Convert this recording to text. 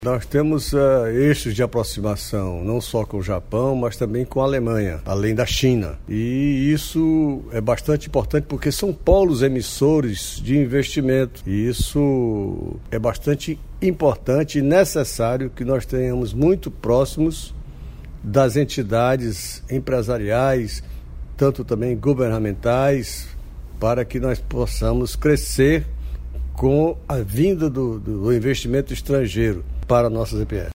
Nós temos eixos de aproximação, não só com o Japão, mas também com a Alemanha, além da China. E isso é bastante importante porque são polos emissores de investimento. E isso é bastante importante e necessário que nós tenhamos muito próximos das entidades empresariais, tanto também governamentais, para que nós possamos crescer com a vinda do investimento estrangeiro para nossas EPS.